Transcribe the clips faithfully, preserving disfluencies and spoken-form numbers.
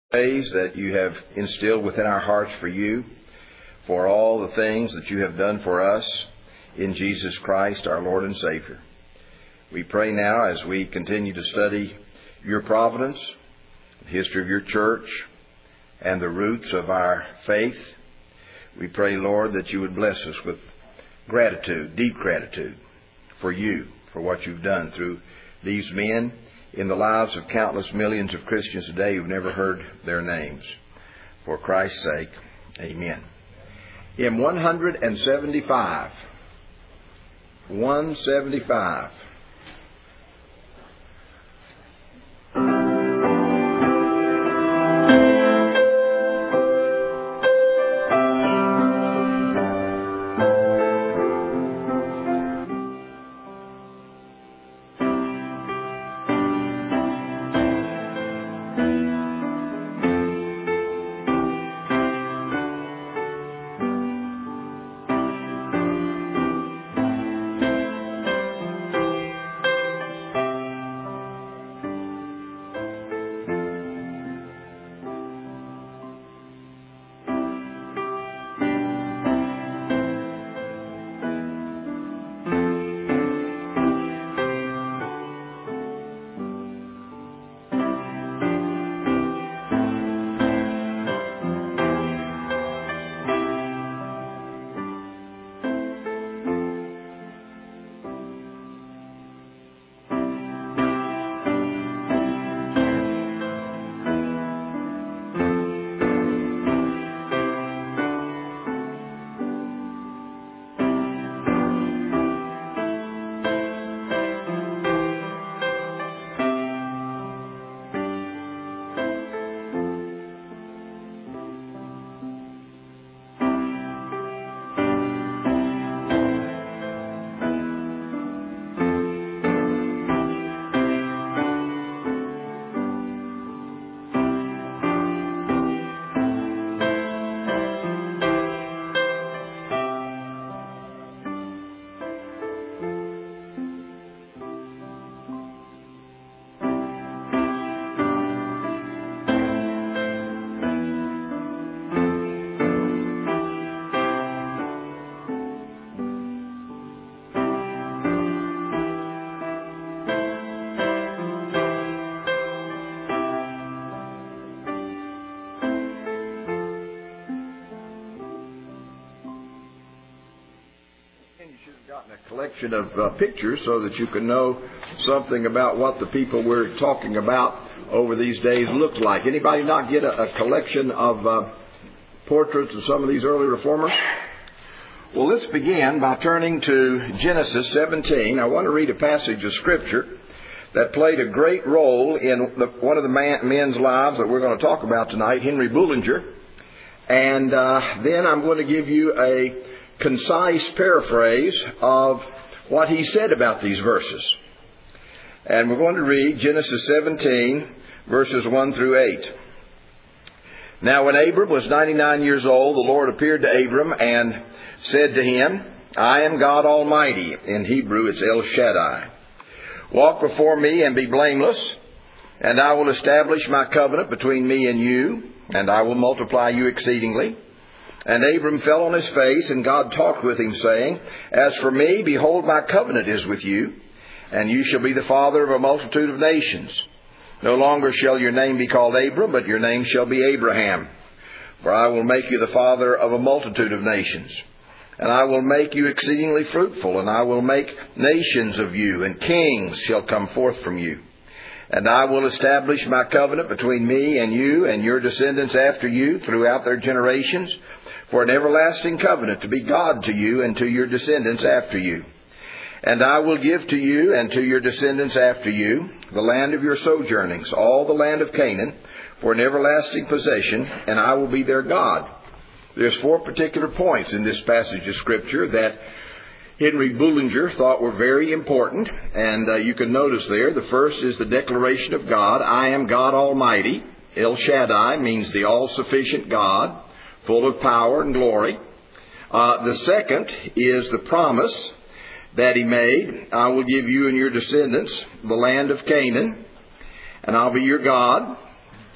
Praise that you have instilled within our hearts for you, for all the things that you have done for us in Jesus Christ, our Lord and Savior. We pray now as we continue to study your providence, the history of your church, and the roots of our faith. We pray, Lord, that you would bless us with gratitude, deep gratitude for you, for what you've done through these men in the lives of countless millions of Christians today who've never heard their names. For Christ's sake, amen. Hymn one seventy-five. one seventy-five. Collection of uh, pictures so that you can know something about what the people we're talking about over these days looked like. Anybody not get a, a collection of uh, portraits of some of these early reformers? Well, let's begin by turning to Genesis seventeen. I want to read a passage of Scripture that played a great role in the, one of the man, men's lives that we're going to talk about tonight, Henry Bullinger. And uh, then I'm going to give you a concise paraphrase of what he said about these verses. And we're going to read Genesis seventeen, verses one through eight. Now when Abram was ninety-nine years old, the Lord appeared to Abram and said to him, I am God Almighty. In Hebrew it's El Shaddai. Walk before me and be blameless, and I will establish my covenant between me and you, and I will multiply you exceedingly. And Abram fell on his face, and God talked with him, saying, As for me, behold, my covenant is with you, and you shall be the father of a multitude of nations. No longer shall your name be called Abram, but your name shall be Abraham. For I will make you the father of a multitude of nations. And I will make you exceedingly fruitful, and I will make nations of you, and kings shall come forth from you. And I will establish my covenant between me and you and your descendants after you throughout their generations, for an everlasting covenant to be God to you and to your descendants after you. And I will give to you and to your descendants after you the land of your sojournings, all the land of Canaan, for an everlasting possession, and I will be their God. There's four particular points in this passage of Scripture that Henry Bullinger thought were very important, and uh, you can notice there, the first is the declaration of God, I am God Almighty. El Shaddai means the all-sufficient God, full of power and glory. Uh, the second is the promise that he made, I will give you and your descendants the land of Canaan, and I'll be your God.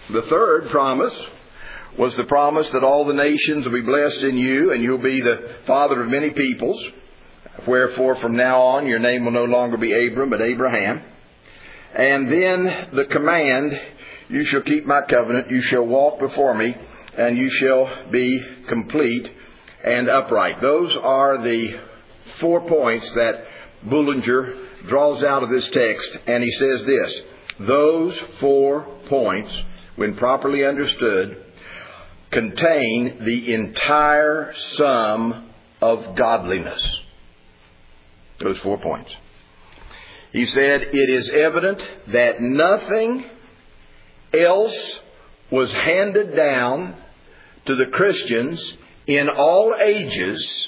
The third promise was the promise that all the nations will be blessed in you, and you'll be the father of many peoples. Wherefore, from now on, your name will no longer be Abram, but Abraham. And then the command, you shall keep my covenant, you shall walk before me, and you shall be complete and upright. Those are the four points that Bullinger draws out of this text, and he says this: those four points, when properly understood, contain the entire sum of godliness. Those four points. He said, it is evident that nothing else was handed down to the Christians in all ages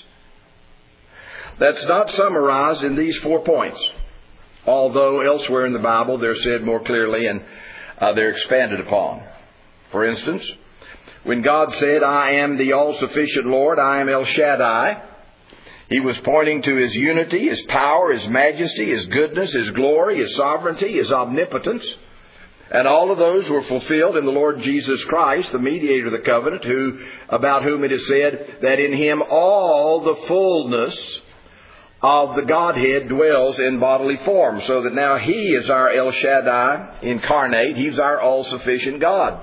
that's not summarized in these four points. Although elsewhere in the Bible they're said more clearly and uh, they're expanded upon. For instance, when God said, I am the all-sufficient Lord, I am El Shaddai, He was pointing to His unity, His power, His majesty, His goodness, His glory, His sovereignty, His omnipotence. And all of those were fulfilled in the Lord Jesus Christ, the mediator of the covenant, who, about whom it is said that in Him all the fullness of the Godhead dwells in bodily form. So that now He is our El Shaddai incarnate. He's our all-sufficient God.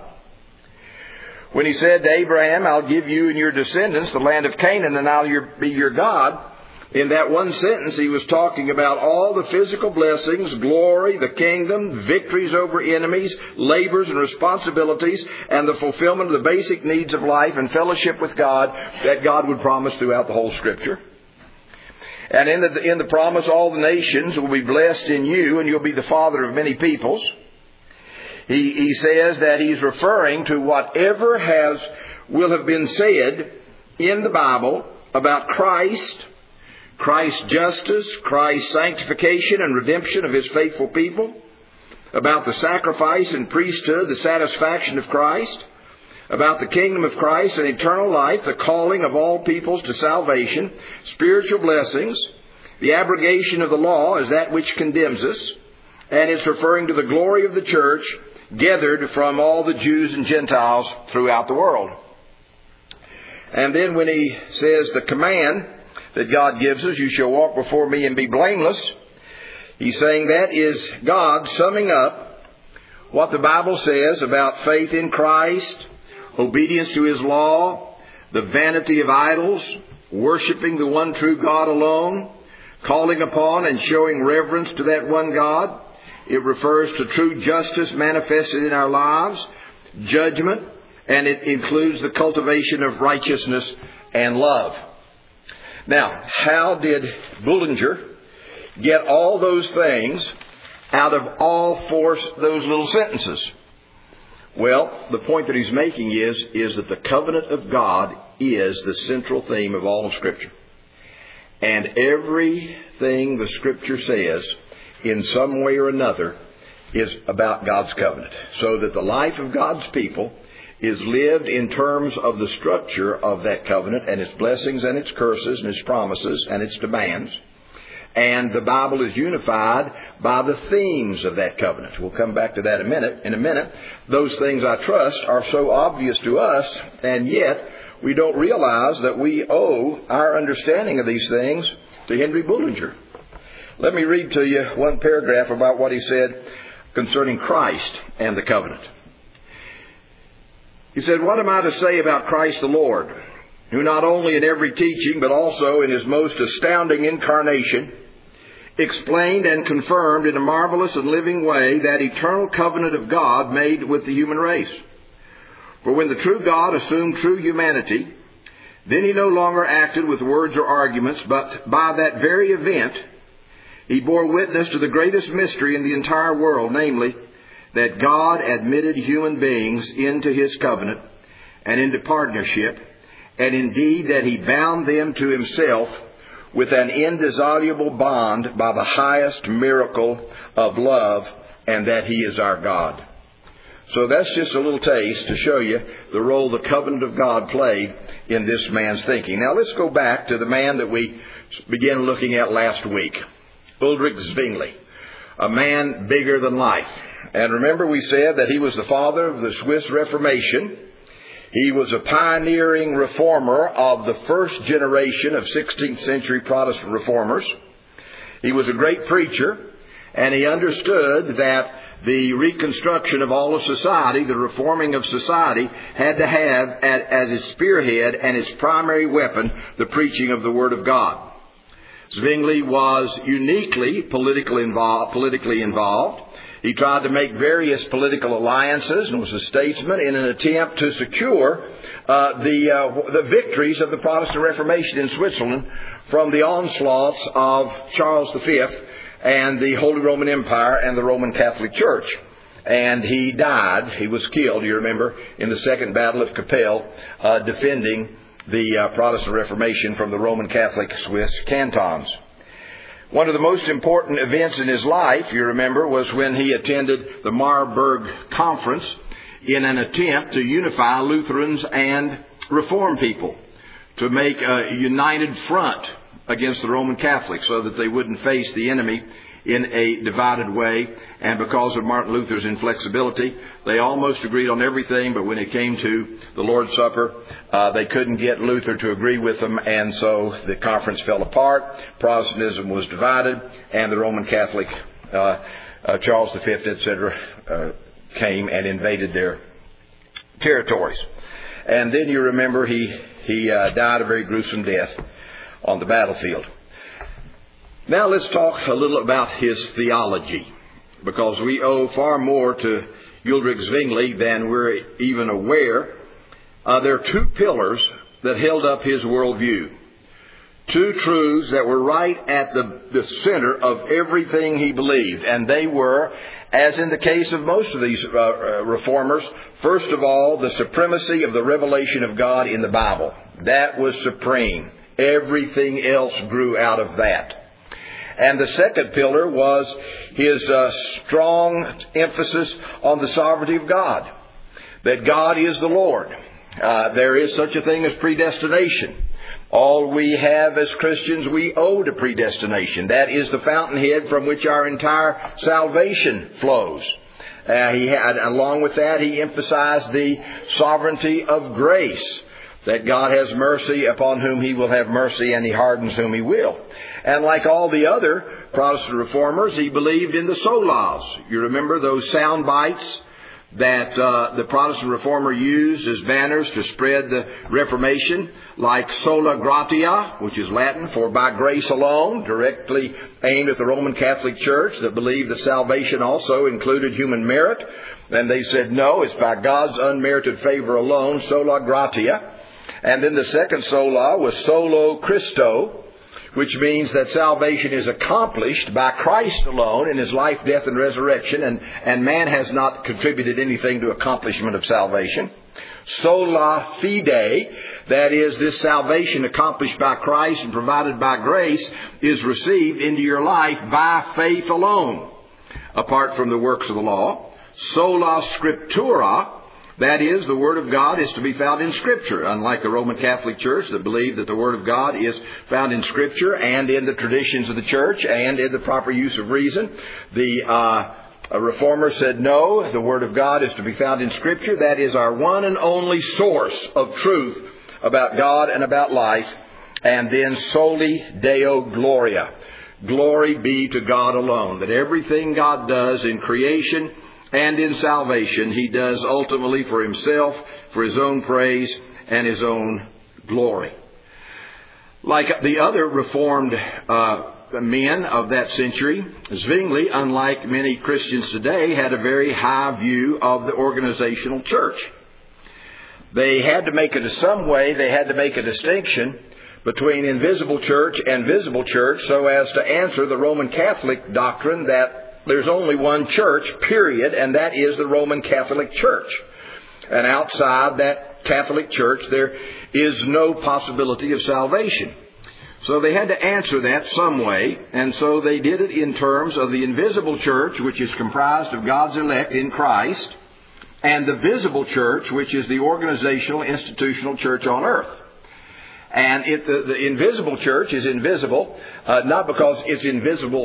When He said to Abraham, I'll give you and your descendants the land of Canaan, and I'll your, be your God, in that one sentence He was talking about all the physical blessings, glory, the kingdom, victories over enemies, labors and responsibilities, and the fulfillment of the basic needs of life and fellowship with God that God would promise throughout the whole Scripture. And in the, in the promise, all the nations will be blessed in you, and you'll be the father of many peoples. He, he says that He's referring to whatever has will have been said in the Bible about Christ, Christ's justice, Christ's sanctification and redemption of His faithful people, about the sacrifice and priesthood, the satisfaction of Christ, about the kingdom of Christ and eternal life, the calling of all peoples to salvation, spiritual blessings, the abrogation of the law as that which condemns us, and it's referring to the glory of the church gathered from all the Jews and Gentiles throughout the world. And then when he says the command that God gives us, you shall walk before me and be blameless, he's saying that is God summing up what the Bible says about faith in Christ, obedience to His law, the vanity of idols, worshiping the one true God alone, calling upon and showing reverence to that one God. It refers to true justice manifested in our lives, judgment, and it includes the cultivation of righteousness and love. Now, how did Bullinger get all those things out of all four those little sentences? Well, the point that he's making is, is that the covenant of God is the central theme of all of Scripture. And everything the Scripture says, in some way or another, is about God's covenant. So that the life of God's people is lived in terms of the structure of that covenant and its blessings and its curses and its promises and its demands. And the Bible is unified by the themes of that covenant. We'll come back to that in a minute. In a minute, those things, I trust, are so obvious to us, and yet we don't realize that we owe our understanding of these things to Henry Bullinger. Let me read to you one paragraph about what he said concerning Christ and the covenant. He said, "What am I to say about Christ the Lord, who not only in every teaching, but also in His most astounding incarnation, explained and confirmed in a marvelous and living way that eternal covenant of God made with the human race? For when the true God assumed true humanity, then He no longer acted with words or arguments, but by that very event, He bore witness to the greatest mystery in the entire world, namely, that God admitted human beings into His covenant and into partnership, and indeed that He bound them to Himself with an indissoluble bond by the highest miracle of love, and that He is our God." So that's just a little taste to show you the role the covenant of God played in this man's thinking. Now let's go back to the man that we began looking at last week, Ulrich Zwingli, a man bigger than life. And remember, we said that he was the father of the Swiss Reformation. He was a pioneering reformer of the first generation of sixteenth century Protestant reformers. He was a great preacher, and he understood that the reconstruction of all of society, the reforming of society, had to have as its spearhead and its primary weapon the preaching of the Word of God. Zwingli was uniquely politically involved, politically involved. He tried to make various political alliances and was a statesman in an attempt to secure uh, the uh, the victories of the Protestant Reformation in Switzerland from the onslaughts of Charles the Fifth and the Holy Roman Empire and the Roman Catholic Church. And he died, he was killed, you remember, in the Second Battle of Kappel, uh, defending the uh, Protestant Reformation from the Roman Catholic Swiss cantons. One of the most important events in his life, you remember, was when he attended the Marburg Conference in an attempt to unify Lutherans and Reform people, to make a united front against the Roman Catholics so that they wouldn't face the enemy in a divided way. And because of Martin Luther's inflexibility, they almost agreed on everything, but when it came to the Lord's Supper, uh, they couldn't get Luther to agree with them, and so the conference fell apart. Protestantism was divided, and the Roman Catholic, uh, uh, Charles the Fifth, et cetera, uh, came and invaded their territories. And then you remember he, he uh, died a very gruesome death on the battlefield. Now let's talk a little about his theology, because we owe far more to Ulrich Zwingli than we're even aware. Uh, there are two pillars that held up his worldview. Two truths that were right at the, the center of everything he believed. And they were, as in the case of most of these uh, reformers, first of all, the supremacy of the revelation of God in the Bible. That was supreme. Everything else grew out of that. And the second pillar was his uh, strong emphasis on the sovereignty of God. That God is the Lord. Uh, there is such a thing as predestination. All we have as Christians, we owe to predestination. That is the fountainhead from which our entire salvation flows. Uh, he had, along with that, he emphasized the sovereignty of grace. That God has mercy upon whom He will have mercy, and He hardens whom He will. And like all the other Protestant reformers, he believed in the solas. You remember those sound bites that uh, the Protestant reformer used as banners to spread the Reformation, like sola gratia, which is Latin for by grace alone, directly aimed at the Roman Catholic Church that believed that salvation also included human merit. And they said, no, it's by God's unmerited favor alone, sola gratia. And then the second sola was solo Christo, which means that salvation is accomplished by Christ alone in His life, death, and resurrection, and, and man has not contributed anything to accomplishment of salvation. Sola fide, that is, this salvation accomplished by Christ and provided by grace is received into your life by faith alone, apart from the works of the law. Sola scriptura, that is, the Word of God is to be found in Scripture, unlike the Roman Catholic Church that believed that the Word of God is found in Scripture and in the traditions of the Church and in the proper use of reason. The uh, Reformer said, no, the Word of God is to be found in Scripture. That is our one and only source of truth about God and about life. And then soli Deo Gloria. Glory be to God alone. That everything God does in creation and in salvation, He does ultimately for Himself, for His own praise and His own glory. Like the other Reformed uh, men of that century, Zwingli, unlike many Christians today, had a very high view of the organizational church. They had to make it in some way, they had to make a distinction between invisible church and visible church so as to answer the Roman Catholic doctrine that there's only one church, period, and that is the Roman Catholic Church. And outside that Catholic Church, there is no possibility of salvation. So they had to answer that some way, and so they did it in terms of the invisible church, which is comprised of God's elect in Christ, and the visible church, which is the organizational, institutional church on earth. And it, the, the invisible church is invisible, uh, not because it's invisible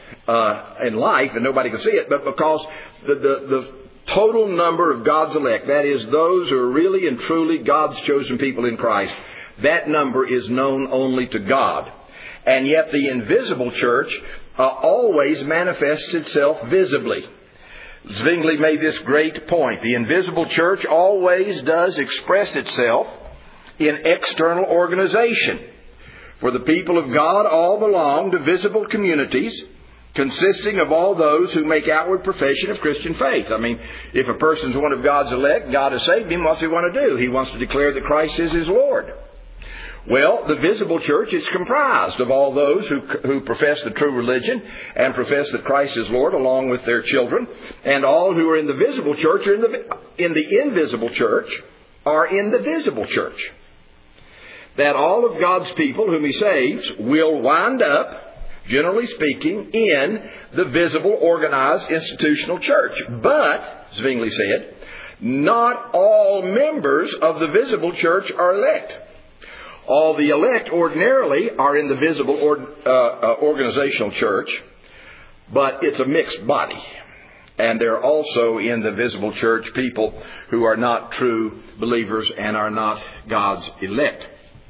uh, in life and nobody can see it, but because the, the, the total number of God's elect, that is, those who are really and truly God's chosen people in Christ, that number is known only to God. And yet the invisible church uh, always manifests itself visibly. Zwingli made this great point. The invisible church always does express itself in external organization. For the people of God all belong to visible communities consisting of all those who make outward profession of Christian faith. I mean, if a person's one of God's elect, God has saved him, what's he want to do? He wants to declare that Christ is his Lord. Well, the visible church is comprised of all those who who profess the true religion and profess that Christ is Lord, along with their children. And all who are in the visible church are in the, in the invisible church are in the visible church. That all of God's people whom He saves will wind up, generally speaking, in the visible, organized, institutional church. But, Zwingli said, not all members of the visible church are elect. All the elect ordinarily are in the visible or, uh, uh, organizational church, but it's a mixed body. And there are also in the visible church people who are not true believers and are not God's elect.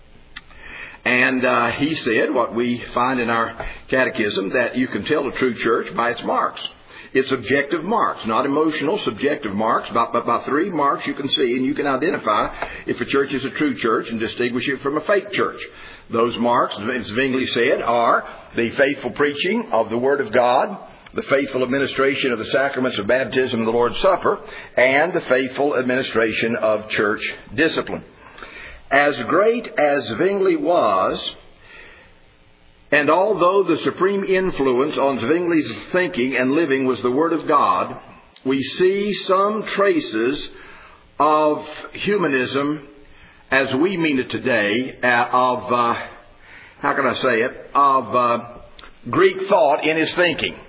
And uh, he said, what we find in our catechism, that you can tell a true church by its marks. It's objective marks, not emotional, subjective marks. But by, by three marks you can see and you can identify if a church is a true church and distinguish it from a fake church. Those marks, as Zwingli said, are the faithful preaching of the Word of God, the faithful administration of the sacraments of baptism and the Lord's Supper, and the faithful administration of church discipline. As great as Zwingli was, and although the supreme influence on Zwingli's thinking and living was the Word of God, we see some traces of humanism as we mean it today, uh, of, uh, how can I say it, of uh, Greek thought in his thinking.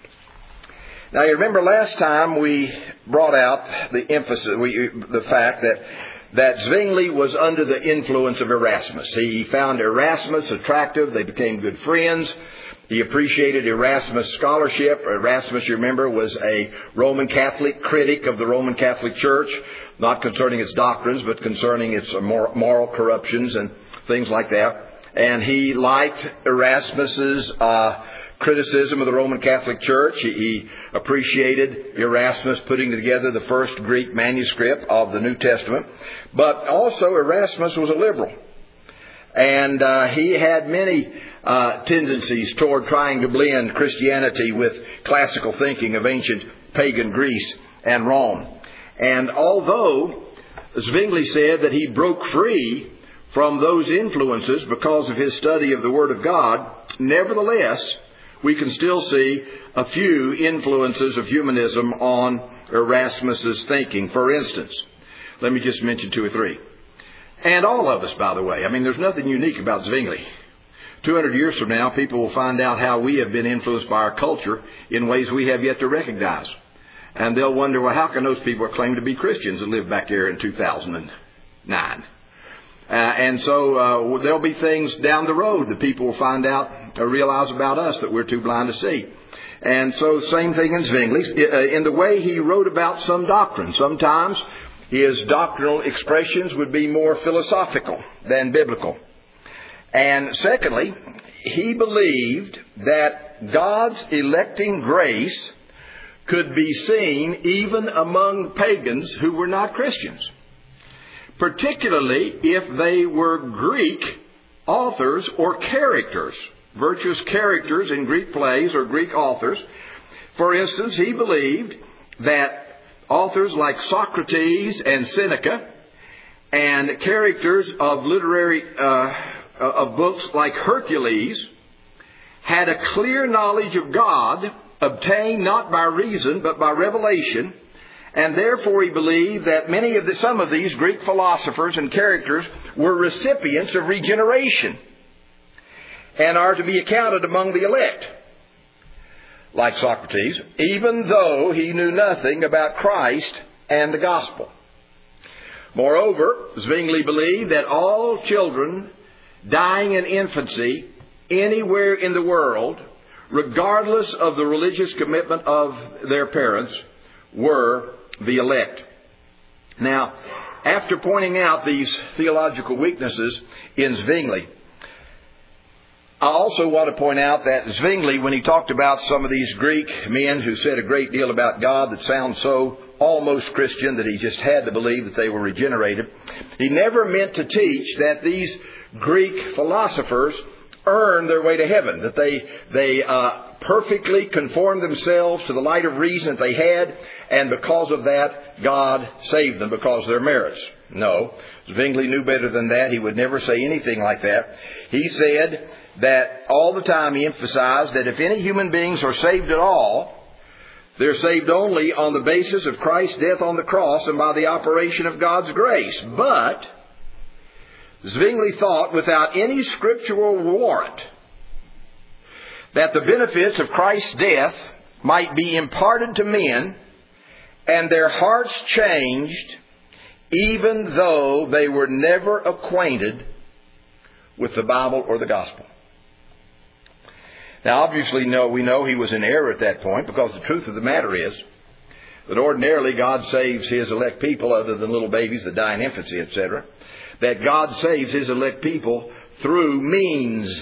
Now you remember last time we brought out the emphasis, we, the fact that that Zwingli was under the influence of Erasmus. He found Erasmus attractive. They became good friends. He appreciated Erasmus' scholarship. Erasmus, you remember, was a Roman Catholic critic of the Roman Catholic Church, not concerning its doctrines, but concerning its moral corruptions and things like that. And he liked Erasmus's uh, criticism of the Roman Catholic Church. He, he appreciated Erasmus putting together the first Greek manuscript of the New Testament. But also Erasmus was a liberal. And uh, he had many uh, tendencies toward trying to blend Christianity with classical thinking of ancient pagan Greece and Rome. And although Zwingli said that he broke free from those influences because of his study of the Word of God, nevertheless, we can still see a few influences of humanism on Erasmus's thinking. For instance, let me just mention two or three. And all of us, by the way. I mean, there's nothing unique about Zwingli. two hundred years from now, people will find out how we have been influenced by our culture in ways we have yet to recognize. And they'll wonder, well, how can those people claim to be Christians that lived back there in two thousand nine? Uh, and so uh, there'll be things down the road that people will find out or realize about us that we're too blind to see. And so same thing in Zwingli. In the way he wrote about some doctrine, sometimes his doctrinal expressions would be more philosophical than biblical. And secondly, he believed that God's electing grace could be seen even among pagans who were not Christians, particularly if they were Greek authors or characters, virtuous characters in Greek plays or Greek authors. For instance, he believed that authors like Socrates and Seneca and characters of literary uh, of books like Hercules had a clear knowledge of God obtained not by reason but by revelation. And therefore he believed that many of the, some of these Greek philosophers and characters were recipients of regeneration and are to be accounted among the elect, like Socrates, even though he knew nothing about Christ and the gospel. Moreover, Zwingli believed that all children dying in infancy anywhere in the world regardless of the religious commitment of their parents, were the elect. Now, after pointing out these theological weaknesses in Zwingli, I also want to point out that Zwingli, when he talked about some of these Greek men who said a great deal about God that sounds so almost Christian that he just had to believe that they were regenerated, he never meant to teach that these Greek philosophers earned their way to heaven, that they they uh, perfectly conformed themselves to the light of reason that they had, and because of that, God saved them because of their merits. No, Zwingli knew better than that. He would never say anything like that. He said that all the time he emphasized that if any human beings are saved at all, they're saved only on the basis of Christ's death on the cross and by the operation of God's grace. But Zwingli thought, without any scriptural warrant, that the benefits of Christ's death might be imparted to men and their hearts changed, even though they were never acquainted with the Bible or the gospel. Now, obviously, no, we know he was in error at that point, because the truth of the matter is that ordinarily God saves His elect people, other than little babies that die in infancy, et cetera, that God saves His elect people through means.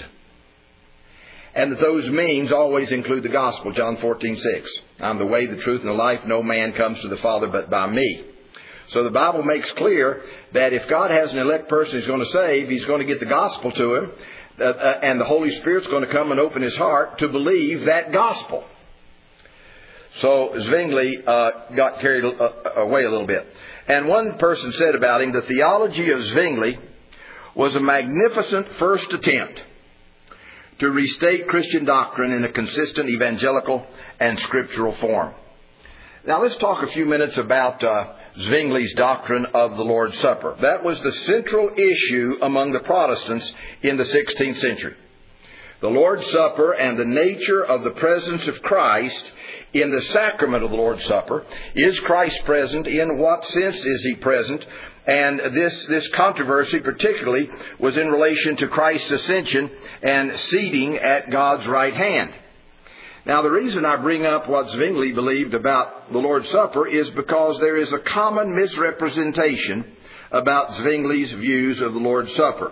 And that those means always include the gospel. John fourteen six. I'm the way, the truth, and the life. No man comes to the Father but by me. So the Bible makes clear that if God has an elect person He's going to save, He's going to get the gospel to him. Uh, uh, and the Holy Spirit's going to come and open his heart to believe that gospel. So Zwingli uh, got carried uh, away a little bit. And one person said about him, the theology of Zwingli was a magnificent first attempt to restate Christian doctrine in a consistent evangelical and scriptural form. Now let's talk a few minutes about uh, Zwingli's doctrine of the Lord's Supper. That was the central issue among the Protestants in the sixteenth century. The Lord's Supper and the nature of the presence of Christ in the sacrament of the Lord's Supper. Is Christ present? In what sense is He present? And this, this controversy particularly was in relation to Christ's ascension and seating at God's right hand. Now, the reason I bring up what Zwingli believed about the Lord's Supper is because there is a common misrepresentation about Zwingli's views of the Lord's Supper.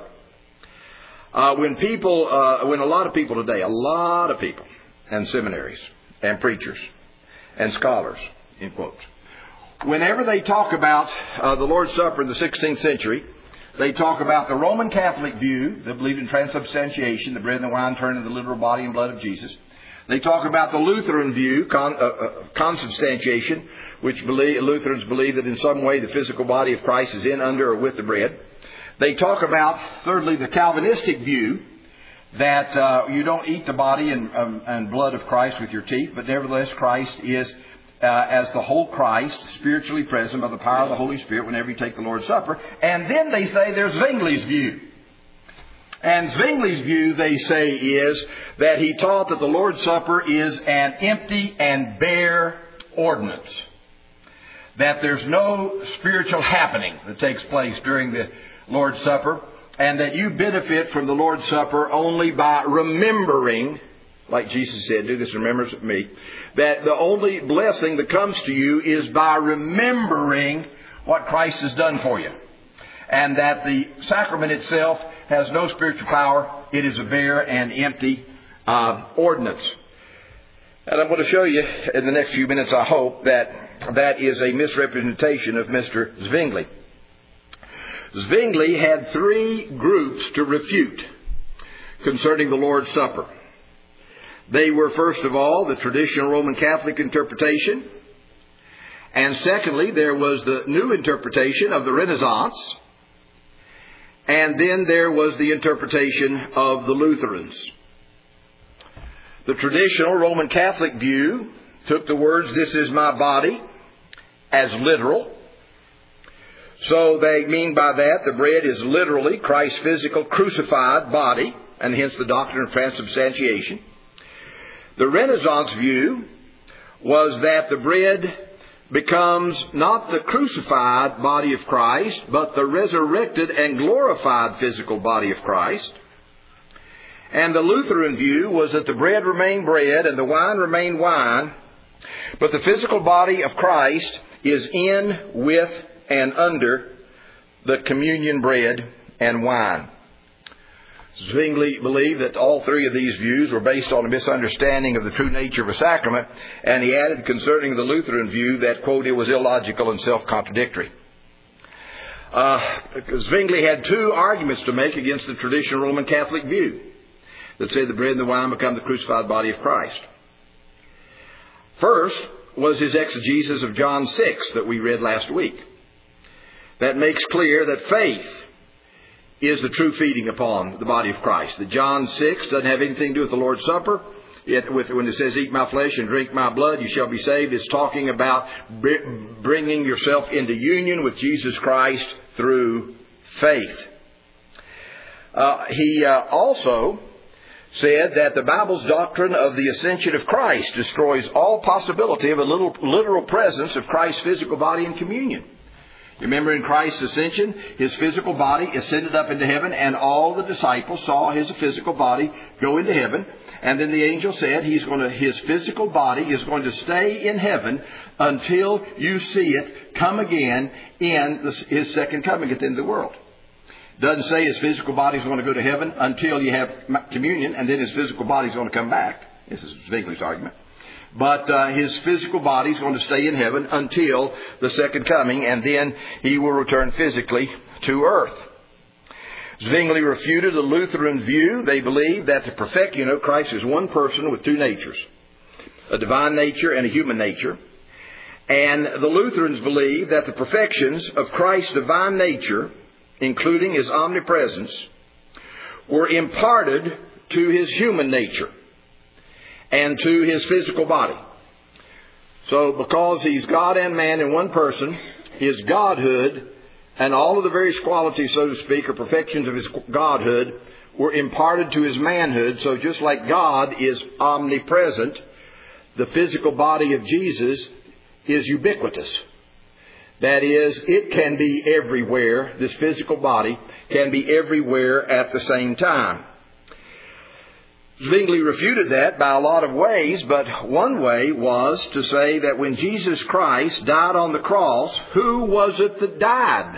Uh, when people, uh, when a lot of people today, a lot of people, and seminaries, and preachers, and scholars, in quotes, whenever they talk about uh, the Lord's Supper in the sixteenth century, they talk about the Roman Catholic view that believed in transubstantiation, the bread and the wine turned into the literal body and blood of Jesus. They talk about the Lutheran view, con, uh, uh, consubstantiation, which believe, Lutherans believe that in some way the physical body of Christ is in, under, or with the bread. They talk about, thirdly, the Calvinistic view, that uh, you don't eat the body and, um, and blood of Christ with your teeth, but nevertheless Christ is, uh, as the whole Christ, spiritually present by the power of the Holy Spirit whenever you take the Lord's Supper. And then they say there's Zwingli's view. And Zwingli's view, they say, is that he taught that the Lord's Supper is an empty and bare ordinance. That there's no spiritual happening that takes place during the Lord's Supper. And that you benefit from the Lord's Supper only by remembering, like Jesus said, do this in remembrance of me. That the only blessing that comes to you is by remembering what Christ has done for you. And that the sacrament itself has no spiritual power. It is a bare and empty uh, ordinance. And I'm going to show you in the next few minutes, I hope, that that is a misrepresentation of Mister Zwingli. Zwingli had three groups to refute concerning the Lord's Supper. They were, first of all, the traditional Roman Catholic interpretation. And secondly, there was the new interpretation of the Renaissance. And then there was the interpretation of the Lutherans. The traditional Roman Catholic view took the words, "This is my body," as literal. So they mean by that the bread is literally Christ's physical crucified body, and hence the doctrine of transubstantiation. The Renaissance view was that the bread becomes not the crucified body of Christ, but the resurrected and glorified physical body of Christ. And the Lutheran view was that the bread remained bread and the wine remained wine, but the physical body of Christ is in, with, and under the communion bread and wine. Zwingli believed that all three of these views were based on a misunderstanding of the true nature of a sacrament, and he added concerning the Lutheran view that, quote, it was illogical and self-contradictory. Uh, Zwingli had two arguments to make against the traditional Roman Catholic view that said the bread and the wine become the crucified body of Christ. First was his exegesis of John six that we read last week. That makes clear that faith is the true feeding upon the body of Christ. That John six doesn't have anything to do with the Lord's Supper. It, with, when it says, eat my flesh and drink my blood, you shall be saved, it's talking about bringing yourself into union with Jesus Christ through faith. Uh, he uh, also said that the Bible's doctrine of the ascension of Christ destroys all possibility of a little, literal presence of Christ's physical body in communion. Remember, in Christ's ascension, his physical body ascended up into heaven, and all the disciples saw his physical body go into heaven. And then the angel said he's going to, his physical body is going to stay in heaven until you see it come again in the, his second coming at the end of the world. Doesn't say his physical body is going to go to heaven until you have communion, and then his physical body is going to come back. This is Zwingli's argument. But uh, his physical body is going to stay in heaven until the second coming, and then he will return physically to earth. Zwingli refuted the Lutheran view. They believe that the perfect, you know, Christ is one person with two natures, a divine nature and a human nature. And the Lutherans believe that the perfections of Christ's divine nature, including his omnipresence, were imparted to his human nature and to his physical body. So because he's God and man in one person, his godhood and all of the various qualities, so to speak, or perfections of his godhood were imparted to his manhood. So just like God is omnipresent, the physical body of Jesus is ubiquitous. That is, it can be everywhere. This physical body can be everywhere at the same time. Zwingli refuted that by a lot of ways, but one way was to say that when Jesus Christ died on the cross, who was it that died?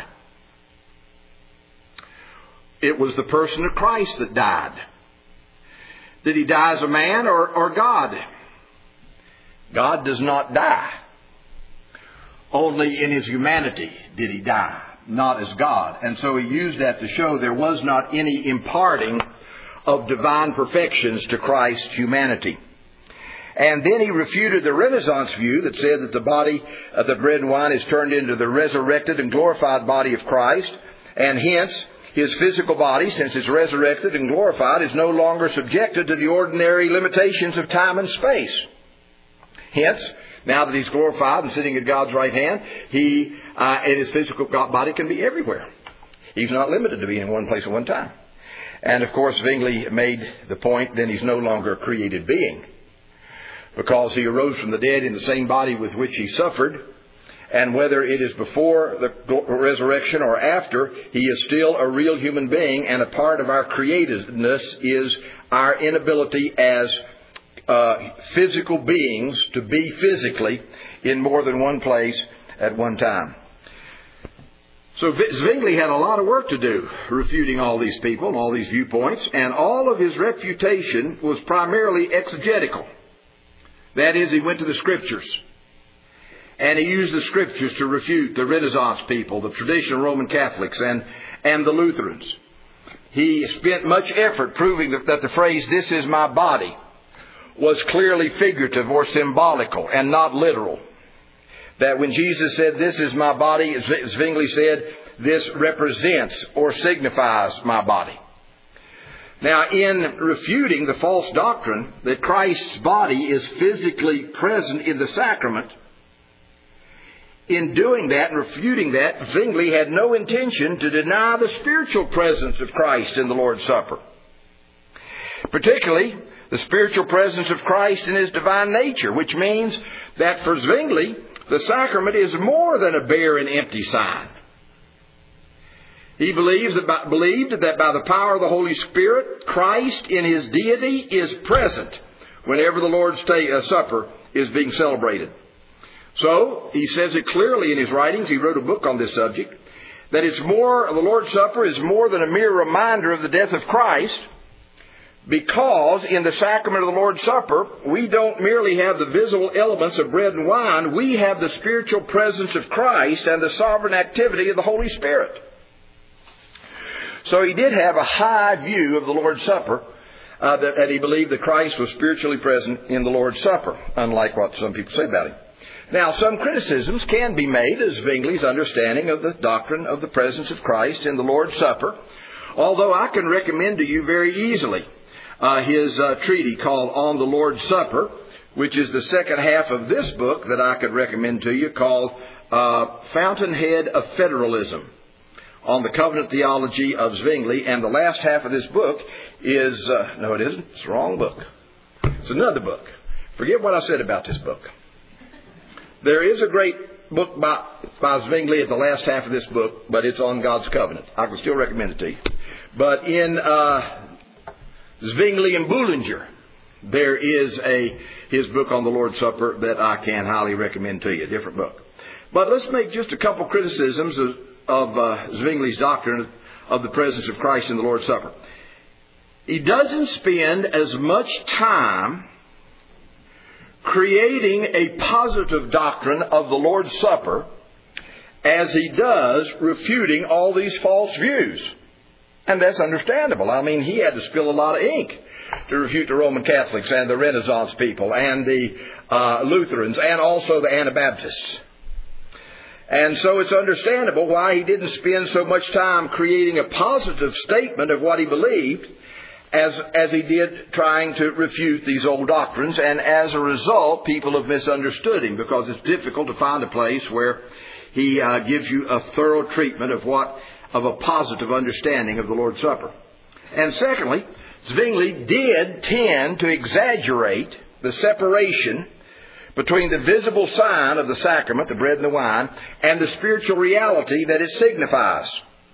It was the person of Christ that died. Did he die as a man or, or God? God does not die. Only in his humanity did he die, not as God. And so he used that to show there was not any imparting of divine perfections to Christ's humanity. And then he refuted the Renaissance view that said that the body of the bread and wine is turned into the resurrected and glorified body of Christ, and hence his physical body, since it's resurrected and glorified, is no longer subjected to the ordinary limitations of time and space. Hence, now that he's glorified and sitting at God's right hand, he uh, and his physical body can be everywhere. He's not limited to being in one place at one time. And of course, Zwingli made the point, then he's no longer a created being, because he arose from the dead in the same body with which he suffered. And whether it is before the resurrection or after, he is still a real human being, and a part of our createdness is our inability as uh, physical beings to be physically in more than one place at one time. So Zwingli had a lot of work to do, refuting all these people and all these viewpoints, and all of his refutation was primarily exegetical. That is, he went to the Scriptures, and he used the Scriptures to refute the Renaissance people, the traditional Roman Catholics, and, and the Lutherans. He spent much effort proving that, that the phrase, "this is my body," was clearly figurative or symbolical and not literal. That when Jesus said, "this is my body," Zwingli said, "this represents or signifies my body." Now, in refuting the false doctrine that Christ's body is physically present in the sacrament, in doing that and refuting that, Zwingli had no intention to deny the spiritual presence of Christ in the Lord's Supper. Particularly, the spiritual presence of Christ in his divine nature, which means that for Zwingli, the sacrament is more than a bare and empty sign. He believes that by, believed that by the power of the Holy Spirit, Christ in His deity is present whenever the Lord's ta- uh, Supper is being celebrated. So, he says it clearly in his writings, he wrote a book on this subject, that it's more, the Lord's Supper is more than a mere reminder of the death of Christ, because in the sacrament of the Lord's Supper, we don't merely have the visible elements of bread and wine, we have the spiritual presence of Christ and the sovereign activity of the Holy Spirit. So he did have a high view of the Lord's Supper, uh, that, that he believed that Christ was spiritually present in the Lord's Supper, unlike what some people say about him. Now, some criticisms can be made of Zwingli's understanding of the doctrine of the presence of Christ in the Lord's Supper, although I can recommend to you very easily uh, his uh, treatise called On the Lord's Supper, which is the second half of this book that I could recommend to you, called uh, Fountainhead of Federalism, on the covenant theology of Zwingli. And the last half of this book is, uh, no it isn't, it's the wrong book. It's another book. Forget what I said about this book. There is a great book by, by Zwingli at the last half of this book, but it's on God's covenant. I can still recommend it to you. But in uh, Zwingli and Bullinger, there is a his book on the Lord's Supper that I can highly recommend to you, a different book. But let's make just a couple criticisms of, of uh, Zwingli's doctrine of the presence of Christ in the Lord's Supper. He doesn't spend as much time creating a positive doctrine of the Lord's Supper as he does refuting all these false views. And that's understandable. I mean, he had to spill a lot of ink to refute the Roman Catholics and the Renaissance people and the uh, Lutherans and also the Anabaptists. And so it's understandable why he didn't spend so much time creating a positive statement of what he believed as as he did trying to refute these old doctrines. And as a result, people have misunderstood him, because it's difficult to find a place where he uh, gives you a thorough treatment of what of a positive understanding of the Lord's Supper. And secondly, Zwingli did tend to exaggerate the separation between the visible sign of the sacrament, the bread and the wine, and the spiritual reality that it signifies.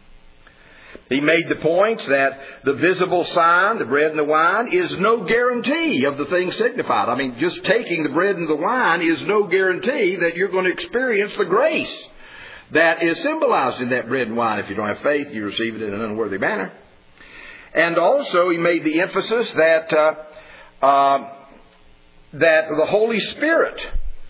He made the points that the visible sign, the bread and the wine, is no guarantee of the thing signified. I mean, just taking the bread and the wine is no guarantee that you're going to experience the grace that is symbolized in that bread and wine. If you don't have faith, you receive it in an unworthy manner. And also, he made the emphasis that uh, uh, that the Holy Spirit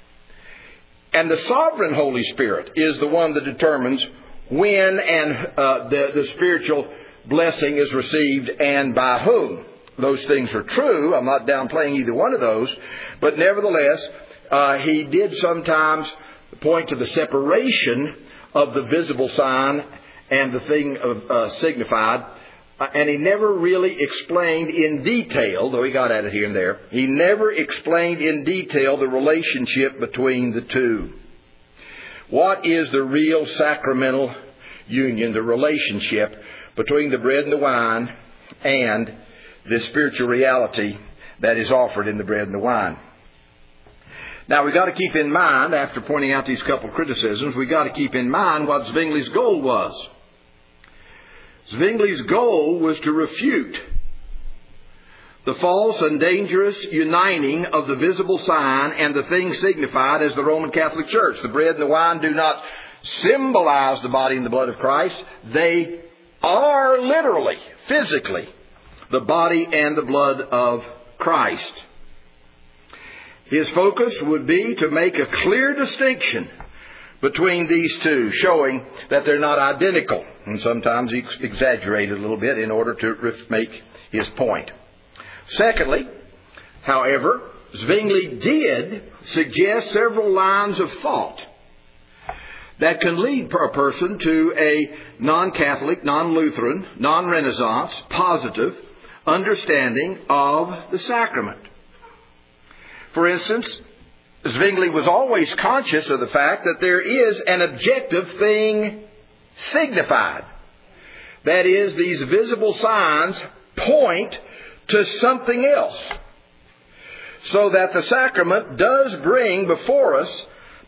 and the sovereign Holy Spirit is the one that determines when and uh, the, the spiritual blessing is received and by whom. Those things are true. I'm not downplaying either one of those. But nevertheless, uh, he did sometimes point to the separation of the visible sign and the thing of, uh, signified. Uh, and he never really explained in detail, though he got at it here and there, he never explained in detail the relationship between the two. What is the real sacramental union, the relationship between the bread and the wine and the spiritual reality that is offered in the bread and the wine? Now, we've got to keep in mind, after pointing out these couple of criticisms, we've got to keep in mind what Zwingli's goal was. Zwingli's goal was to refute the false and dangerous uniting of the visible sign and the thing signified as the Roman Catholic Church. The bread and the wine do not symbolize the body and the blood of Christ. They are literally, physically, the body and the blood of Christ. His focus would be to make a clear distinction between these two, showing that they're not identical. And sometimes he exaggerated a little bit in order to make his point. Secondly, however, Zwingli did suggest several lines of thought that can lead a person to a non-Catholic, non-Lutheran, non-Renaissance, positive understanding of the sacrament. For instance, Zwingli was always conscious of the fact that there is an objective thing signified. That is, these visible signs point to something else. So that the sacrament does bring before us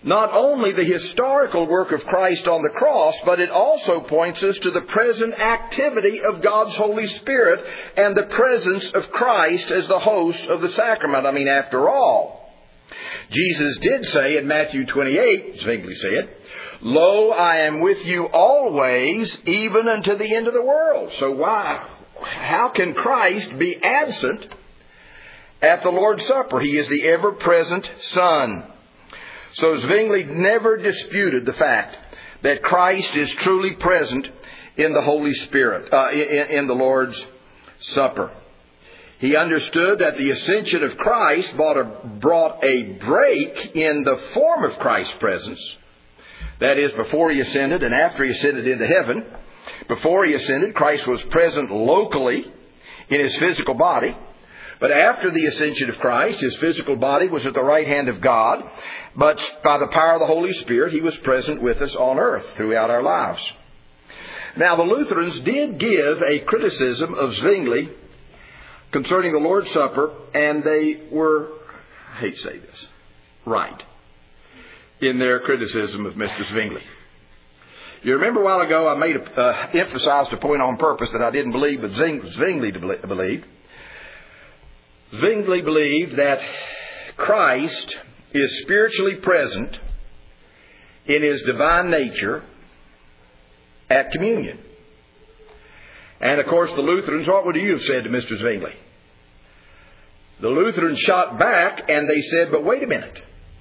not only the historical work of Christ on the cross, but it also points us to the present activity of God's Holy Spirit and the presence of Christ as the host of the sacrament. I mean, after all, Jesus did say in Matthew twenty-eight, Zwingli said, "Lo, I am with you always, even unto the end of the world." So why, how can Christ be absent at the Lord's Supper? He is the ever-present Son. So Zwingli never disputed the fact that Christ is truly present in the Holy Spirit, uh, in, in the Lord's Supper. He understood that the ascension of Christ brought a, brought a break in the form of Christ's presence. That is, before He ascended and after He ascended into heaven. Before He ascended, Christ was present locally in His physical body. But after the ascension of Christ, His physical body was at the right hand of God. But by the power of the Holy Spirit, He was present with us on earth throughout our lives. Now, the Lutherans did give a criticism of Zwingli concerning the Lord's Supper, and they were, I hate to say this, right in their criticism of Mister Zwingli. You remember a while ago I made a, uh, emphasized a point on purpose that I didn't believe, but Zwingli believed. Zwingli believed that Christ is spiritually present in His divine nature at communion. And of course the Lutherans, what would you have said to Mister Zwingli? The Lutherans shot back and they said, but wait a minute.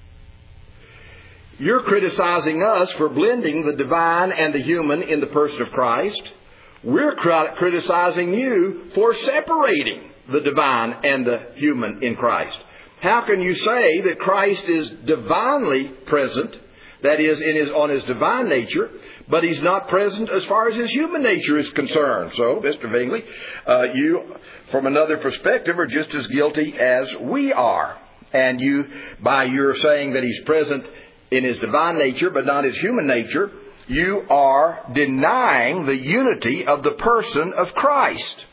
You're criticizing us for blending the divine and the human in the person of Christ. We're criticizing you for separating the divine and the human in Christ. How can you say that Christ is divinely present, that is, in his, on His divine nature, but He's not present as far as His human nature is concerned? So, Mister Zwingli, uh, you, from another perspective, are just as guilty as we are. And you, by your saying that He's present in His divine nature, but not His human nature, you are denying the unity of the person of Christ.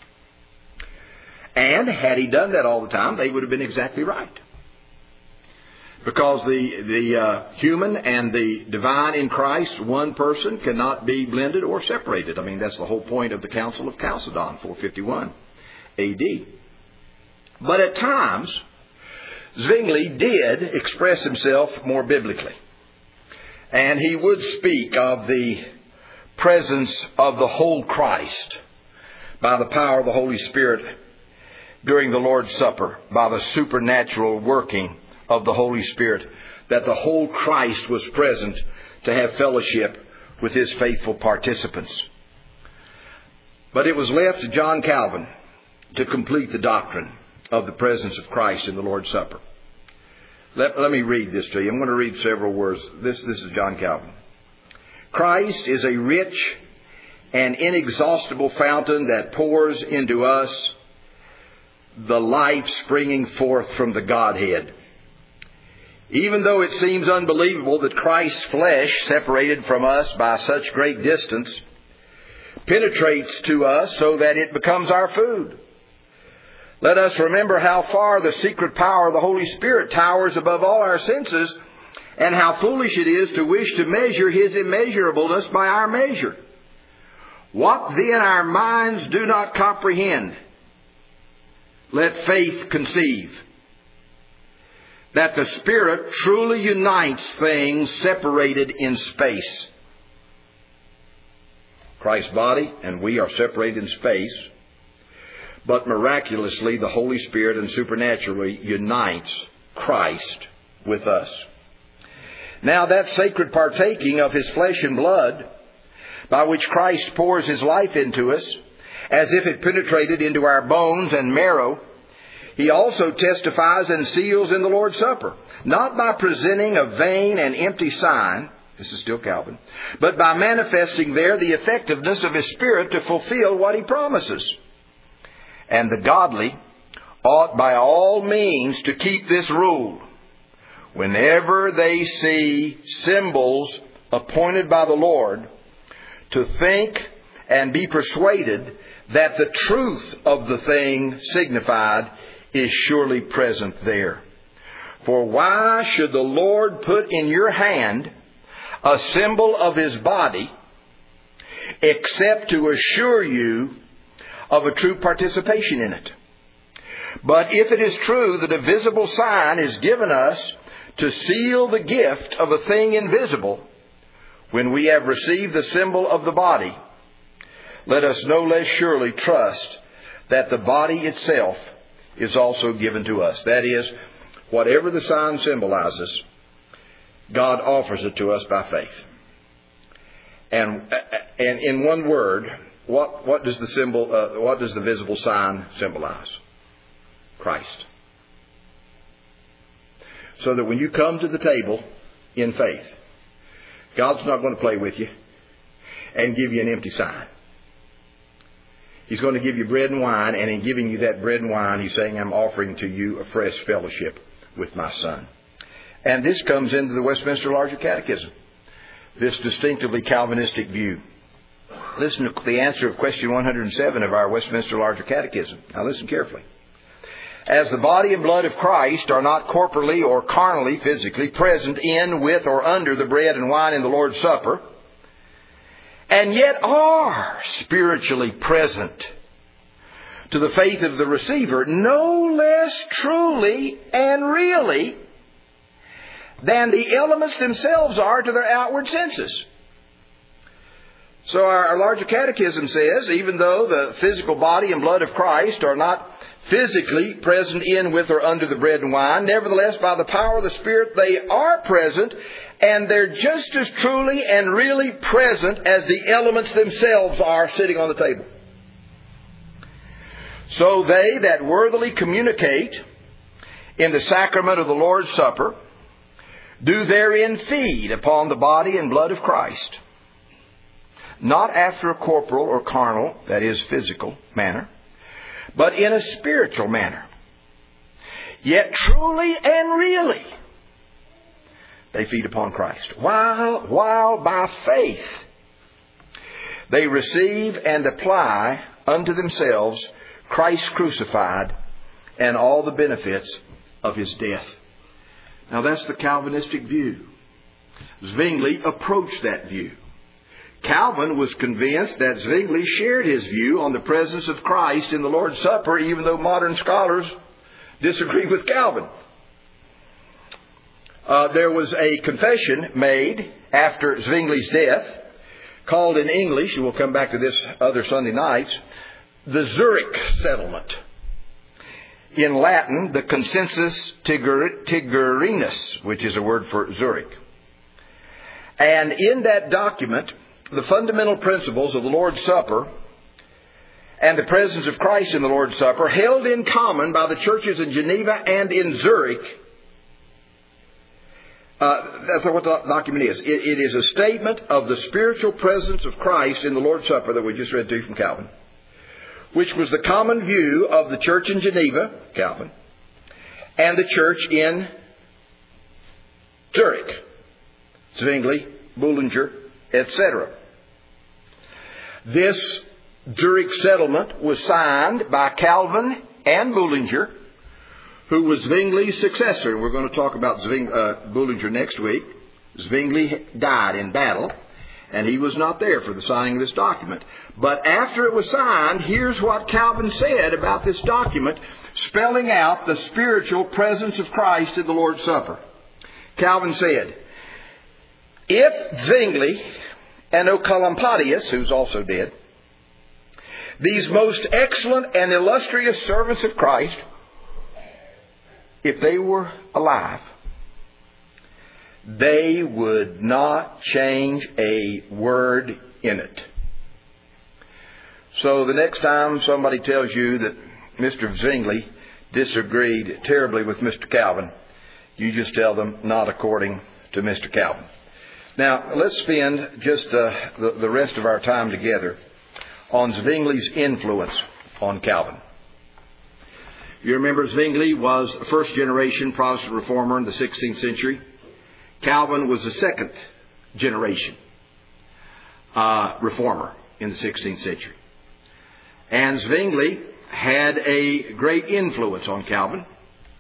And had He done that all the time, they would have been exactly right. Because the the uh, human and the divine in Christ, one person, cannot be blended or separated. I mean, that's the whole point of the Council of Chalcedon, four fifty-one A D. But at times, Zwingli did express himself more biblically. And he would speak of the presence of the whole Christ by the power of the Holy Spirit during the Lord's Supper, by the supernatural working of the Holy Spirit, that the whole Christ was present to have fellowship with His faithful participants. But it was left to John Calvin to complete the doctrine of the presence of Christ in the Lord's Supper. Let, let me read this to you. I'm going to read several words. This, this is John Calvin. Christ is a rich and inexhaustible fountain that pours into us the life springing forth from the Godhead. Even though it seems unbelievable that Christ's flesh, separated from us by such great distance, penetrates to us so that it becomes our food. Let us remember how far the secret power of the Holy Spirit towers above all our senses, and how foolish it is to wish to measure His immeasurableness by our measure. What then our minds do not comprehend, let faith conceive. That the Spirit truly unites things separated in space. Christ's body and we are separated in space, but miraculously the Holy Spirit and supernaturally unites Christ with us. Now that sacred partaking of His flesh and blood, by which Christ pours His life into us, as if it penetrated into our bones and marrow, He also testifies and seals in the Lord's Supper, not by presenting a vain and empty sign, this is still Calvin, but by manifesting there the effectiveness of His Spirit to fulfill what He promises. And the godly ought by all means to keep this rule. Whenever they see symbols appointed by the Lord, to think and be persuaded that the truth of the thing signified is surely present there. For why should the Lord put in your hand a symbol of His body, except to assure you of a true participation in it? But if it is true that a visible sign is given us to seal the gift of a thing invisible, when we have received the symbol of the body, let us no less surely trust that the body itself is also given to us. That is, whatever the sign symbolizes, God offers it to us by faith. And and in one word, what what does the symbol? Uh, what does the visible sign symbolize? Christ. So that when you come to the table in faith, God's not going to play with you and give you an empty sign. He's going to give you bread and wine, and in giving you that bread and wine, He's saying, I'm offering to you a fresh fellowship with my Son. And this comes into the Westminster Larger Catechism, this distinctively Calvinistic view. Listen to the answer of question one hundred seven of our Westminster Larger Catechism. Now listen carefully. As the body and blood of Christ are not corporally or carnally, physically, present in, with, or under the bread and wine in the Lord's Supper, and yet are spiritually present to the faith of the receiver, no less truly and really than the elements themselves are to their outward senses. So our, our larger catechism says, even though the physical body and blood of Christ are not physically present in, with, or under the bread and wine, nevertheless, by the power of the Spirit, they are present, and they're just as truly and really present as the elements themselves are sitting on the table. So they that worthily communicate in the sacrament of the Lord's Supper do therein feed upon the body and blood of Christ, not after a corporal or carnal, that is physical, manner, but in a spiritual manner. Yet truly and really they feed upon Christ, while, while by faith they receive and apply unto themselves Christ crucified and all the benefits of His death. Now that's the Calvinistic view. Zwingli approached that view. Calvin was convinced that Zwingli shared his view on the presence of Christ in the Lord's Supper, even though modern scholars disagree with Calvin. Uh, there was a confession made after Zwingli's death, called in English, and we'll come back to this other Sunday nights, the Zurich Settlement. In Latin, the Consensus Tigurinus, which is a word for Zurich. And in that document, the fundamental principles of the Lord's Supper and the presence of Christ in the Lord's Supper, held in common by the churches in Geneva and in Zurich. Uh, that's what the document is. It, it is a statement of the spiritual presence of Christ in the Lord's Supper that we just read to you from Calvin, which was the common view of the church in Geneva, Calvin, and the church in Zurich, Zwingli, Bullinger, et cetera. This Zurich settlement was signed by Calvin and Bullinger, who was Zwingli's successor. And we're going to talk about Zwing, uh, Bullinger next week. Zwingli died in battle, and he was not there for the signing of this document. But after it was signed, here's what Calvin said about this document, spelling out the spiritual presence of Christ in the Lord's Supper. Calvin said, if Zwingli and Oecolampadius, who's also dead, these most excellent and illustrious servants of Christ, if they were alive, they would not change a word in it. So the next time somebody tells you that Mister Zwingli disagreed terribly with Mister Calvin, you just tell them, not according to Mister Calvin. Now, let's spend just uh, the, the rest of our time together on Zwingli's influence on Calvin. You remember Zwingli was a first generation Protestant reformer in the sixteenth century. Calvin was the second generation uh, reformer in the sixteenth century. And Zwingli had a great influence on Calvin.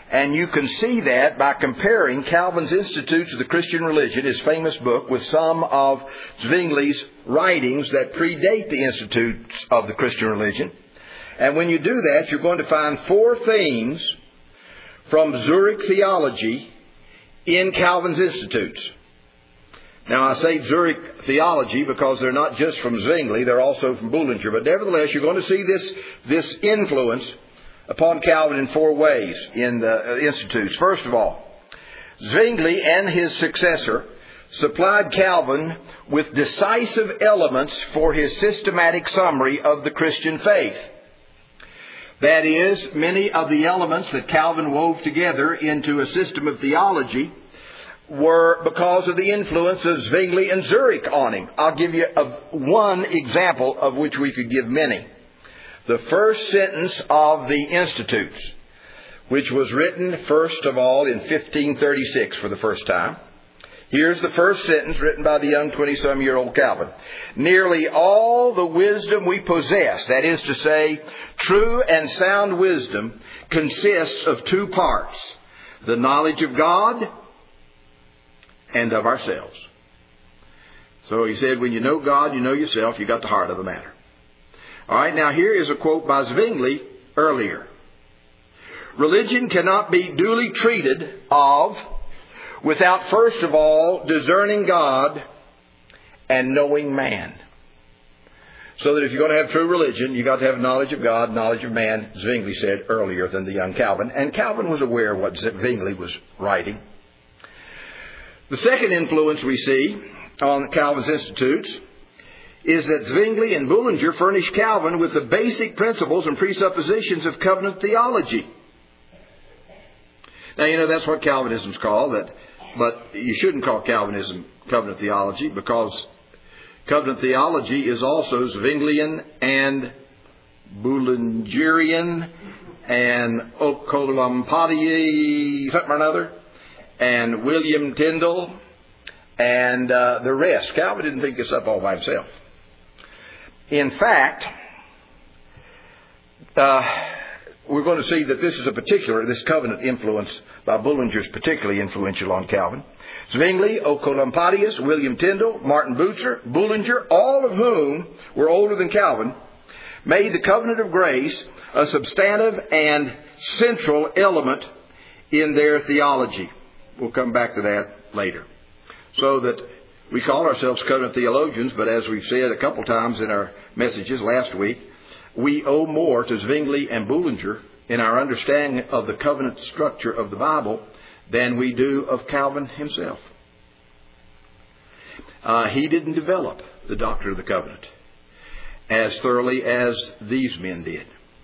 And you can see that by comparing Calvin's Institutes of the Christian Religion, his famous book, with some of Zwingli's writings that predate the Institutes of the Christian Religion. And when you do that, you're going to find four themes from Zurich theology in Calvin's Institutes. Now, I say Zurich theology because they're not just from Zwingli, they're also from Bullinger. But nevertheless, you're going to see this, this influence upon Calvin in four ways in the Institutes. First of all, Zwingli and his successor supplied Calvin with decisive elements for his systematic summary of the Christian faith. That is, many of the elements that Calvin wove together into a system of theology were because of the influence of Zwingli and Zurich on him. I'll give you a, one example of which we could give many. The first sentence of the Institutes, which was written first of all in fifteen thirty-six for the first time. Here's the first sentence written by the young twenty-some-year-old Calvin. Nearly all the wisdom we possess, that is to say, true and sound wisdom, consists of two parts: the knowledge of God and of ourselves. So he said, when you know God, you know yourself, you got the heart of the matter. All right, now here is a quote by Zwingli earlier. Religion cannot be duly treated of without first of all discerning God and knowing man. So that if you're going to have true religion, you've got to have knowledge of God, knowledge of man, Zwingli said earlier than the young Calvin. And Calvin was aware of what Zwingli was writing. The second influence we see on Calvin's Institutes is that Zwingli and Bullinger furnished Calvin with the basic principles and presuppositions of covenant theology. Now, you know, that's what Calvinism's called, that, but you shouldn't call Calvinism covenant theology, because covenant theology is also Zwinglian and Bullingerian and Oecolampadian something or another, and William Tyndale and uh, the rest. Calvin didn't think this up all by himself. In fact, uh, we're going to see that this is a particular, this covenant influence by Bullinger is particularly influential on Calvin. Zwingli, Oecolampadius, William Tyndale, Martin Bucer, Bullinger, all of whom were older than Calvin, made the covenant of grace a substantive and central element in their theology. We'll come back to that later. So that we call ourselves covenant theologians, but as we've said a couple times in our messages last week, we owe more to Zwingli and Bullinger in our understanding of the covenant structure of the Bible than we do of Calvin himself. Uh, he didn't develop the doctrine of the covenant as thoroughly as these men did.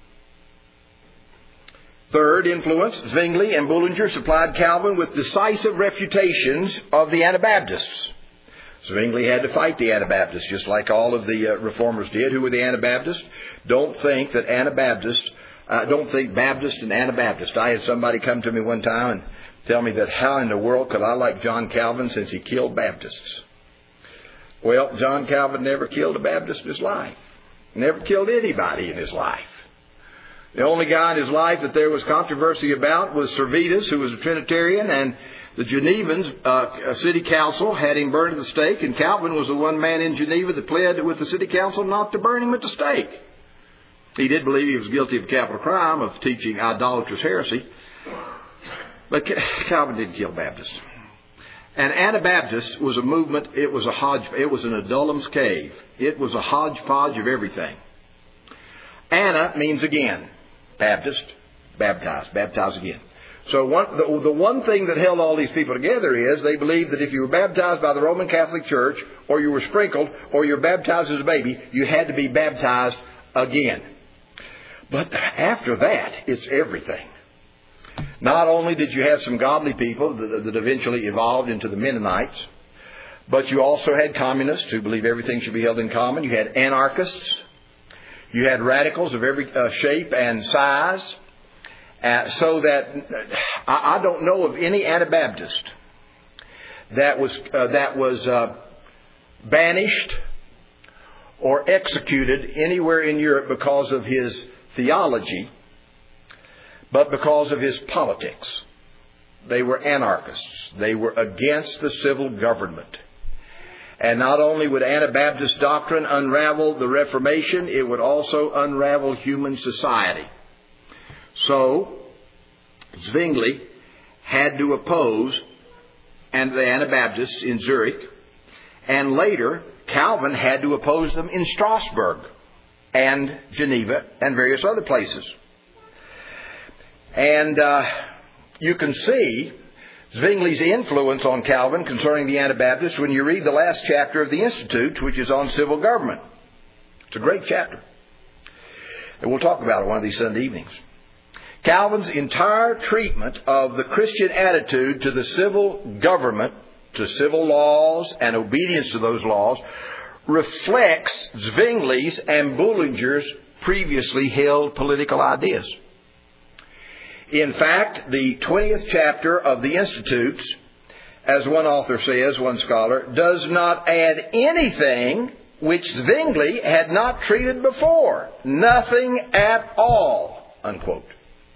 Third influence, Zwingli and Bullinger supplied Calvin with decisive refutations of the Anabaptists. Zwingli had to fight the Anabaptists, just like all of the uh, reformers did. Who were the Anabaptists? Don't think that Anabaptists, uh, don't think Baptist and Anabaptist. I had somebody come to me one time and tell me that how in the world could I like John Calvin since he killed Baptists? Well, John Calvin never killed a Baptist in his life. Never killed anybody in his life. The only guy in his life that there was controversy about was Servetus, who was a Trinitarian, and the Genevans, uh, city council, had him burned at the stake, and Calvin was the one man in Geneva that pled with the city council not to burn him at the stake. He did believe he was guilty of capital crime of teaching idolatrous heresy, but Calvin didn't kill Baptists. And Anabaptist was a movement, it was a hodge, it was an Adullam's cave. It was a hodgepodge of everything. Anna means again. Baptist, baptize, baptize again. So one, the, the one thing that held all these people together is they believed that if you were baptized by the Roman Catholic Church, or you were sprinkled, or you were baptized as a baby, you had to be baptized again. But after that, it's everything. Not only did you have some godly people that, that eventually evolved into the Mennonites, but you also had communists who believe everything should be held in common. You had anarchists. You had radicals of every uh, shape and size. Uh, so that I, I don't know of any Anabaptist that was uh, that was uh, banished or executed anywhere in Europe because of his theology. but because of his politics. They were anarchists. They were against the civil government. And not only would Anabaptist doctrine unravel the Reformation, it would also unravel human society. So, Zwingli had to oppose and the Anabaptists in Zurich, and later Calvin had to oppose them in Strasbourg and Geneva and various other places. And uh, you can see Zwingli's influence on Calvin concerning the Anabaptists when you read the last chapter of the Institute, which is on civil government. It's a great chapter. And we'll talk about it one of these Sunday evenings. Calvin's entire treatment of the Christian attitude to the civil government, to civil laws and obedience to those laws, reflects Zwingli's and Bullinger's previously held political ideas. In fact, the twentieth chapter of the Institutes, as one author says, one scholar, does not add anything which Zwingli had not treated before. Nothing at all, unquote.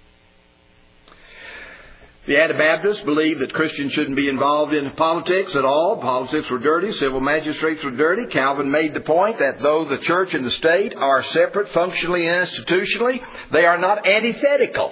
The Anabaptists believed that Christians shouldn't be involved in politics at all. Politics were dirty. Civil magistrates were dirty. Calvin made the point that though the church and the state are separate functionally and institutionally, they are not antithetical.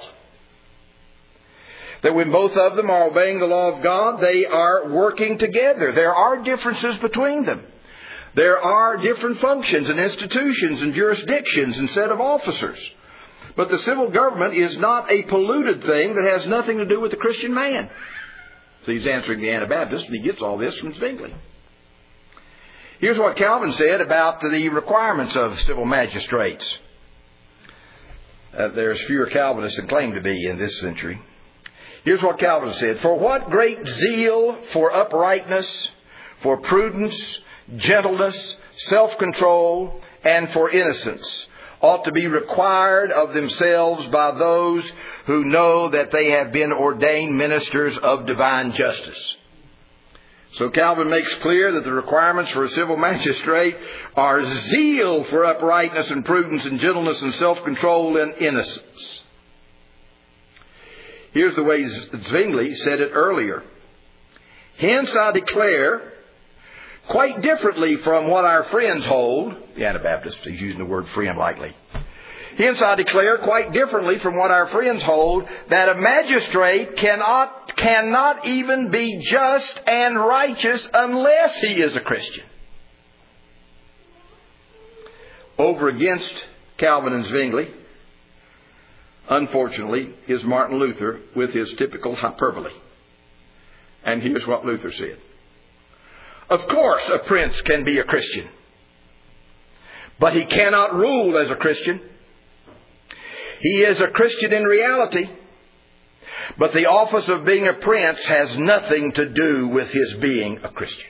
That when both of them are obeying the law of God, they are working together. There are differences between them. There are different functions and institutions and jurisdictions and set of officers. But the civil government is not a polluted thing that has nothing to do with the Christian man. So he's answering the Anabaptist, and he gets all this from Zwingli. Here's what Calvin said about the requirements of civil magistrates. Uh, there's fewer Calvinists than claim to be in this century. Here's what Calvin said. For what great zeal for uprightness, for prudence, gentleness, self-control, and for innocence ought to be required of themselves by those who know that they have been ordained ministers of divine justice. So Calvin makes clear that the requirements for a civil magistrate are zeal for uprightness and prudence and gentleness and self-control and innocence. Here's the way Zwingli said it earlier. Hence I declare, quite differently from what our friends hold, the Anabaptists, he's using the word friend lightly. Hence I declare, quite differently from what our friends hold, that a magistrate cannot, cannot even be just and righteous unless he is a Christian. Over against Calvin and Zwingli, unfortunately, is Martin Luther with his typical hyperbole. And here's what Luther said. Of course, a prince can be a Christian, but he cannot rule as a Christian. He is a Christian in reality, but the office of being a prince has nothing to do with his being a Christian.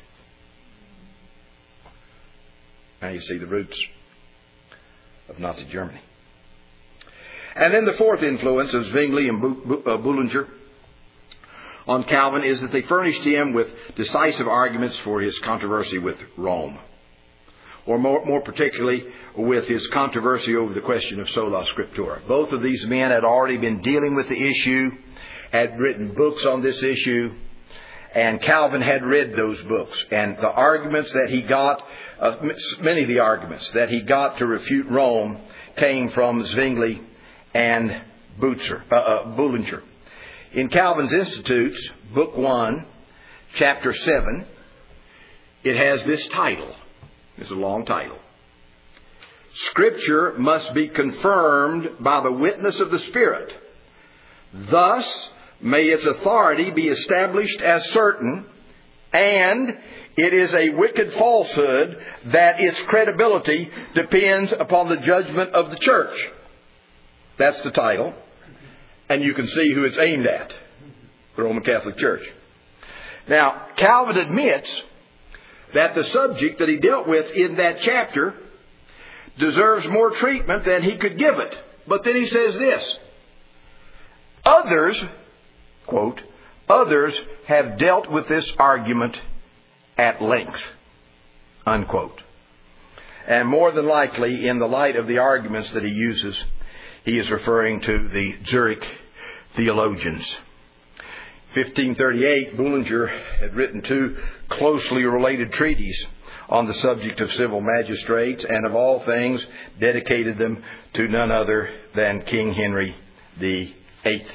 Now you see the roots of Nazi Germany. And then the fourth influence of Zwingli and Bullinger on Calvin is that they furnished him with decisive arguments for his controversy with Rome, or more, more particularly with his controversy over the question of sola scriptura. Both of these men had already been dealing with the issue, had written books on this issue, and Calvin had read those books. And the arguments that he got, uh, many of the arguments that he got to refute Rome came from Zwingli and Butzer, uh, uh, Bullinger. In Calvin's Institutes, Book one, Chapter seven, it has this title. It's a long title. Scripture must be confirmed by the witness of the Spirit. Thus may its authority be established as certain, and it is a wicked falsehood that its credibility depends upon the judgment of the church. That's the title. And you can see who it's aimed at. The Roman Catholic Church. Now, Calvin admits that the subject that he dealt with in that chapter deserves more treatment than he could give it. But then he says this. Others, quote, others have dealt with this argument at length, unquote. And more than likely, in the light of the arguments that he uses, he is referring to the Zurich theologians. fifteen thirty-eight, Bullinger had written two closely related treatises on the subject of civil magistrates, and of all things dedicated them to none other than King Henry the Eighth.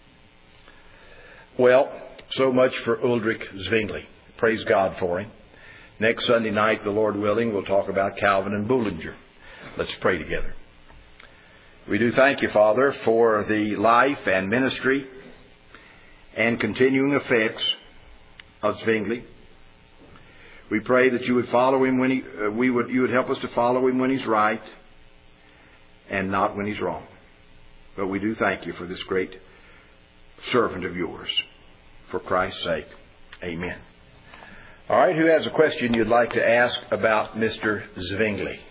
Well, so much for Ulrich Zwingli. Praise God for him. Next Sunday night, the Lord willing, we'll talk about Calvin and Bullinger. Let's pray together. We do thank you, Father, for the life and ministry and continuing effects of Zwingli. We pray that you would follow him when he, uh, we would, you would help us to follow him when he's right and not when he's wrong. But we do thank you for this great servant of yours. For Christ's sake, amen. All right, who has a question you'd like to ask about Mister Zwingli?